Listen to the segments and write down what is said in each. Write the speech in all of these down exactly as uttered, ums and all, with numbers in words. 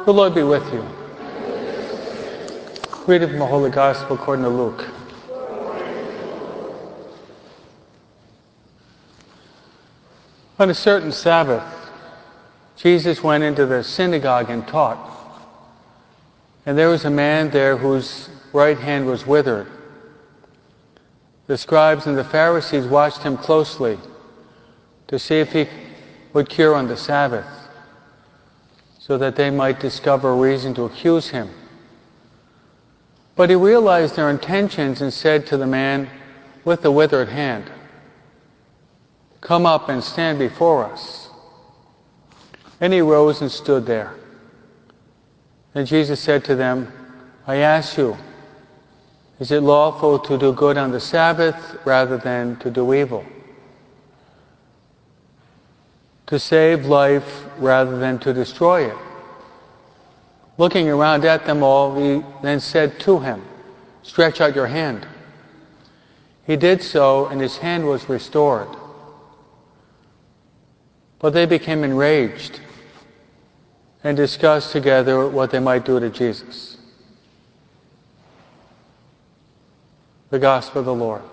The Lord be with you. Reading from the Holy Gospel according to Luke. On a certain Sabbath, Jesus went into the synagogue and taught. And there was a man there whose right hand was withered. The scribes and the Pharisees watched him closely to see if he would cure on the Sabbath, so that they might discover a reason to accuse him. But he realized their intentions and said to the man with the withered hand, "Come up and stand before us." And he rose and stood there. And Jesus said to them, "I ask you, is it lawful to do good on the Sabbath rather than to do evil? To save life rather than to destroy it?" Looking around at them all, he then said to him, "Stretch out your hand." He did so, and his hand was restored. But they became enraged and discussed together what they might do to Jesus. The Gospel of the Lord.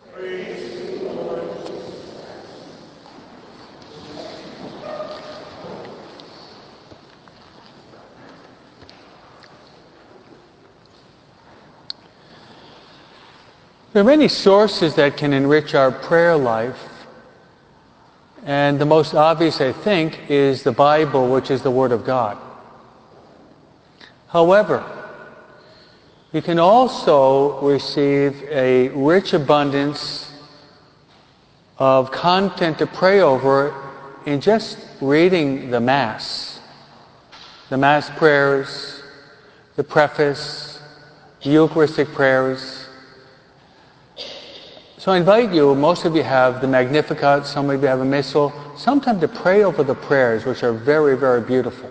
There are many sources that can enrich our prayer life, and the most obvious, I think, is the Bible, which is the Word of God. However, you can also receive a rich abundance of content to pray over in just reading the Mass, the Mass prayers, the preface, the Eucharistic prayers. So I invite you, most of you have the Magnificat, some of you have a Missal, sometime to pray over the prayers, which are very, very beautiful.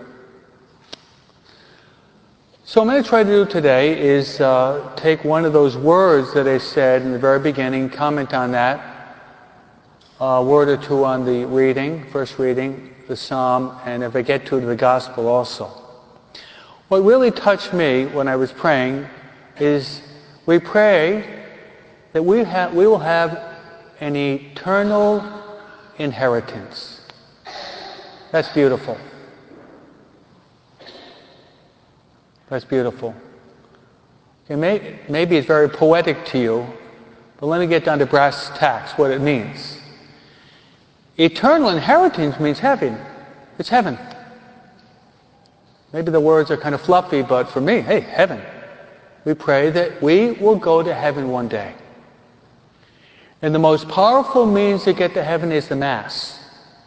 So what I'm going to try to do today is uh, take one of those words that I said in the very beginning, comment on that, a word or two on the reading, first reading, the Psalm, and if I get to the Gospel also. What really touched me when I was praying is we pray that we, have, we will have an eternal inheritance. That's beautiful. That's beautiful. Okay, may, maybe it's very poetic to you, but let me get down to brass tacks, what it means. Eternal inheritance means heaven. It's heaven. Maybe the words are kind of fluffy, but for me, hey, heaven. We pray that we will go to heaven one day. And the most powerful means to get to heaven is the Mass.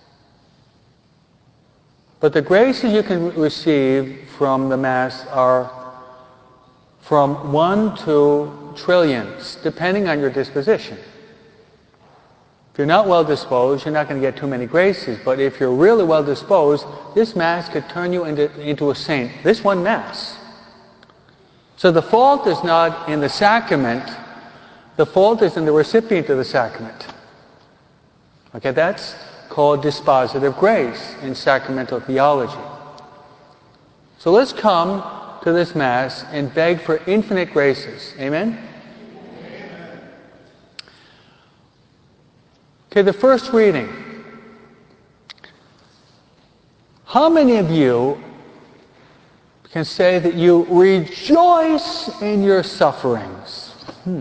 But the graces you can receive from the Mass are from one to trillions, depending on your disposition. If you're not well disposed, you're not going to get too many graces. But if you're really well disposed, this Mass could turn you into, into a saint. This one Mass. So the fault is not in the sacrament. The fault is in the recipient of the sacrament. Okay, that's called dispositive grace in sacramental theology. So let's come to this Mass and beg for infinite graces. Amen? Amen. Okay, the first reading. How many of you can say that you rejoice in your sufferings? Hmm.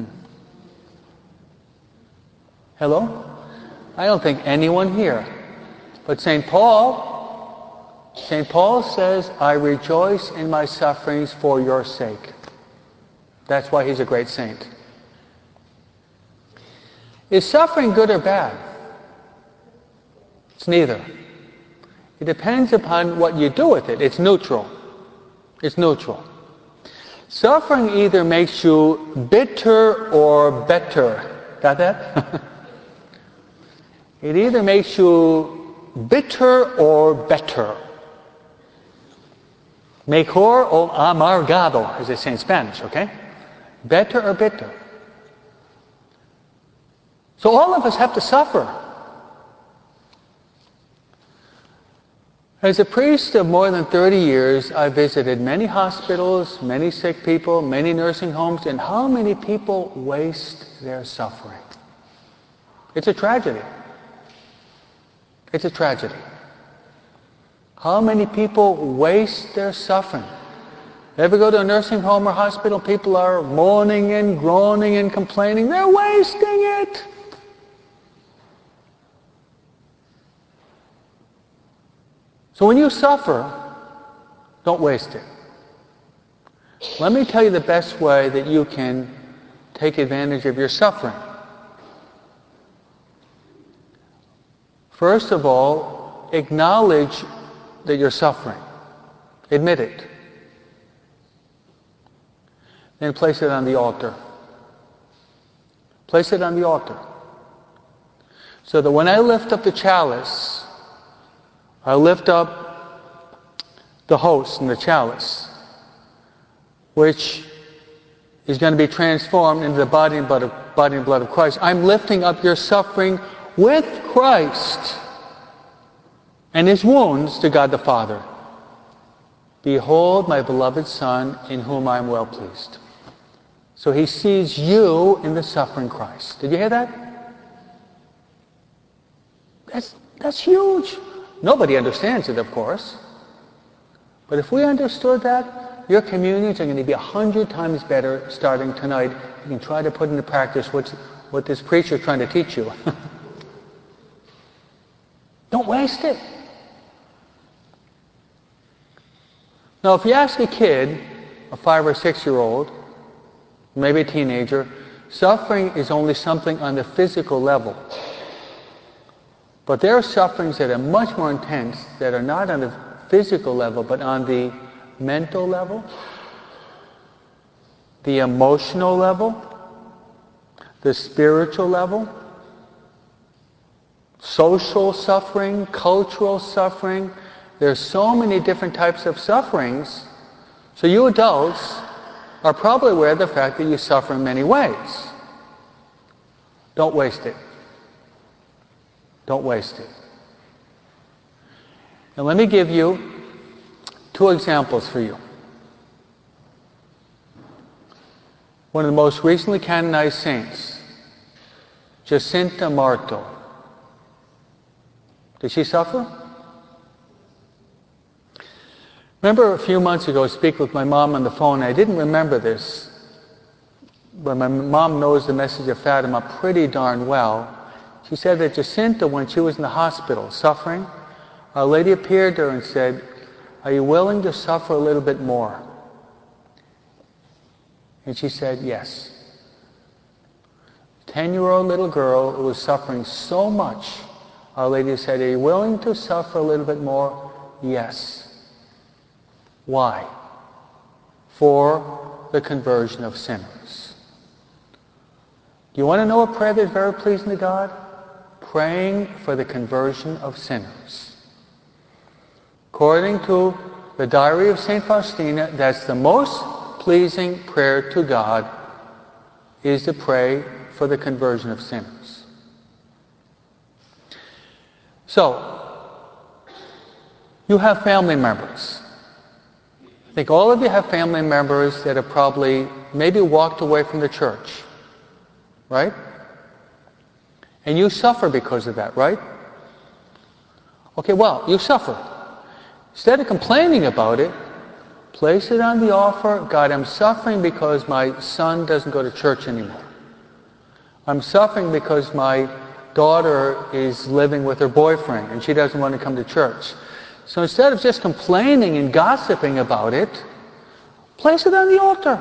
Hello? I don't think anyone here. But Saint Paul, Saint Paul says, "I rejoice in my sufferings for your sake." That's why he's a great saint. Is suffering good or bad? It's neither. It depends upon what you do with it. It's neutral. It's neutral. Suffering either makes you bitter or better. Got that? It either makes you bitter or better. Mejor o amargado, as they say in Spanish, okay? Better or bitter. So all of us have to suffer. As a priest of more than thirty years, I visited many hospitals, many sick people, many nursing homes, and how many people waste their suffering? It's a tragedy. It's a tragedy. How many people waste their suffering? Ever go to a nursing home or hospital, people are moaning and groaning and complaining. They're wasting it. So when you suffer, don't waste it. Let me tell you the best way that you can take advantage of your suffering. First of all, acknowledge that you're suffering. Admit it. Then place it on the altar. Place it on the altar. So that when I lift up the chalice, I lift up the host and the chalice, which is going to be transformed into the body and blood of, body and blood of Christ. I'm lifting up your suffering with Christ and his wounds to God the Father. Behold my beloved Son, in whom I am well pleased. So he sees you in the suffering Christ. Did you hear that? That's, that's huge. Nobody understands it, of course. But if we understood that, your communions are going to be a hundred times better starting tonight. You can try to put into practice what's, what this preacher is trying to teach you. Don't waste it. Now, if you ask a kid, a five or six-year-old, maybe a teenager, suffering is only something on the physical level. But there are sufferings that are much more intense, that are not on the physical level, but on the mental level, the emotional level, the spiritual level, social suffering, cultural suffering. There's so many different types of sufferings. So you adults are probably aware of the fact that you suffer in many ways. Don't waste it. Don't waste it. And let me give you two examples for you. One of the most recently canonized saints, Jacinta Marto. Did she suffer? Remember a few months ago, I speak with my mom on the phone. I didn't remember this, but my mom knows the message of Fatima pretty darn well. She said that Jacinta, when she was in the hospital suffering, Our Lady appeared to her and said, "Are you willing to suffer a little bit more?" And she said, "Yes." Ten-year-old little girl who was suffering so much, Our Lady said, "Are you willing to suffer a little bit more?" "Yes." Why? For the conversion of sinners. Do you want to know a prayer that's very pleasing to God? Praying for the conversion of sinners. According to the Diary of Saint Faustina, that's the most pleasing prayer to God, is to pray for the conversion of sinners. So, you have family members. I think all of you have family members that have probably maybe walked away from the church, right? And you suffer because of that, right? Okay, well, you suffer. Instead of complaining about it, place it on the altar. God, I'm suffering because my son doesn't go to church anymore. I'm suffering because my daughter is living with her boyfriend and she doesn't want to come to church. So instead of just complaining and gossiping about it, place it on the altar.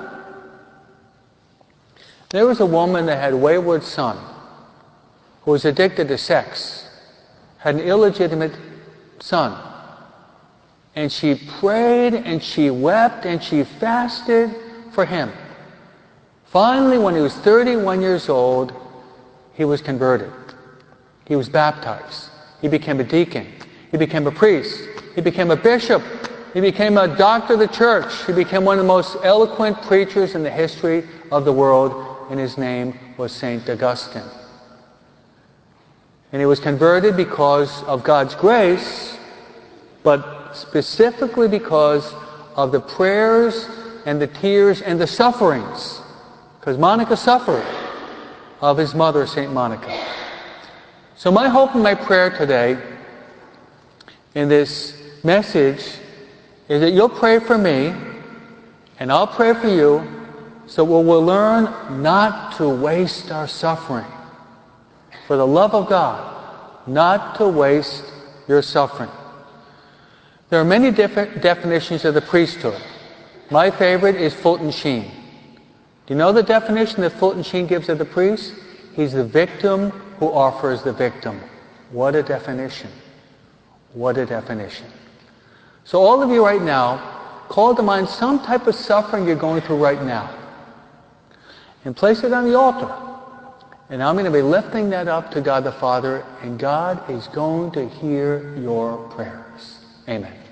There was a woman that had a wayward son who was addicted to sex, had an illegitimate son. And she prayed and she wept and she fasted for him. Finally, when he was thirty-one years old, he was converted. He was baptized. He became a deacon. He became a priest. He became a bishop. He became a doctor of the church. He became one of the most eloquent preachers in the history of the world, and his name was Saint Augustine. And he was converted because of God's grace, but specifically because of the prayers and the tears and the sufferings, because Monica suffered, of his mother, Saint Monica. So my hope and my prayer today in this message is that you'll pray for me and I'll pray for you, so we will learn not to waste our suffering. For the love of God, not to waste your suffering. There are many different definitions of the priesthood. My favorite is Fulton Sheen. Do you know the definition that Fulton Sheen gives of the priest? He's the victim who offers the victim. What a definition. What a definition. So all of you right now, call to mind some type of suffering you're going through right now. And place it on the altar. And I'm going to be lifting that up to God the Father, and God is going to hear your prayers. Amen.